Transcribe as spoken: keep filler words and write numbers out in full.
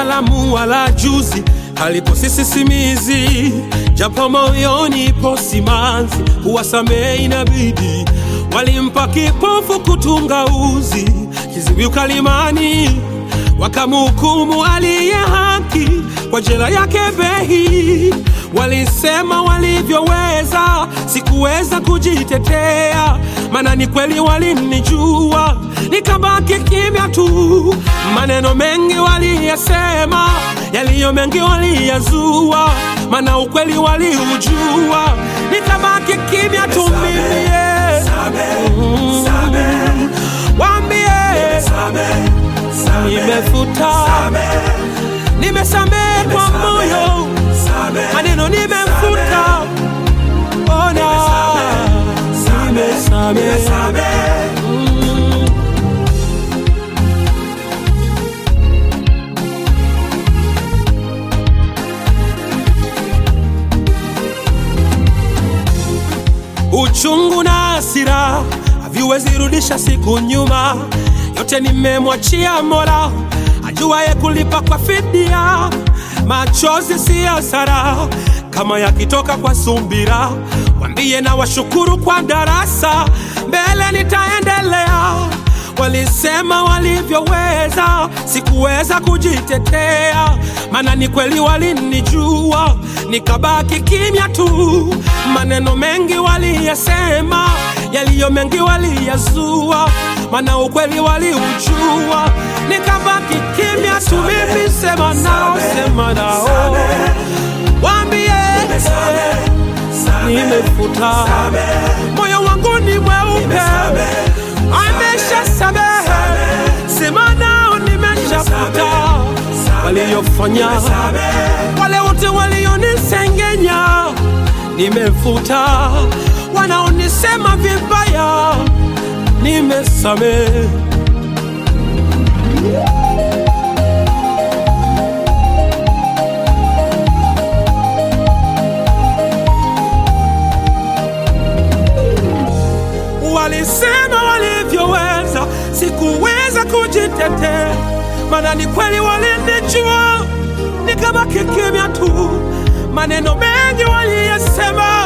salamu wala juzi halipo sisi simizi, japo moyoni ipo simanzi, kuwasamehe inabidi. Walimpa kipofu kutunga uzi, kiziwi ukalimani, wakamhukumu aliye haki kwa jela yake behi. Walisema walivyoweza, sikuweza kujitetea, maana ni kweli walinijua, nikabaki kimya tu. Maneno mengi waliyasema, yaliyo mengi waliyazua, maana ukweli waliujua, nikabaki kimya tu mimi. Mm. Waambie nimefuta, nimesamehe kwa moyo, maneno nimefuta, ona nimesamehe. Mm. Uchungu na hasira haviwezi rudisha siku nyuma, yote nimemwachia Mola ajuaye kulipa kwa fidia. Machozi si hasara kama yakitoka kwa subira, waambie na washukuru kwa darasa, mbele nitaendelea. Walisema walivyoweza, sikuweza kujitetea, maana ni kweli walinijua, nikabaki kimya tu. Maneno mengi waliyasema, yaliyo mengi waliyazua, maana ukweli waliujua, nikabaki kimya tu mimi. Sema nao, sema nao, waambie nimefuta, moyo wangu ni mweupe, amesha samehe. Sema nao nimeshafuta waliyofanya, wale wote walionisengenya nimefuta, wanaonisema vibaya nimesamehe. Walisema walivyoweza, sikuweza kujitetea, maana ni kweli walinijua, nikabaki kimya tu. Maneno mengi waliyasema,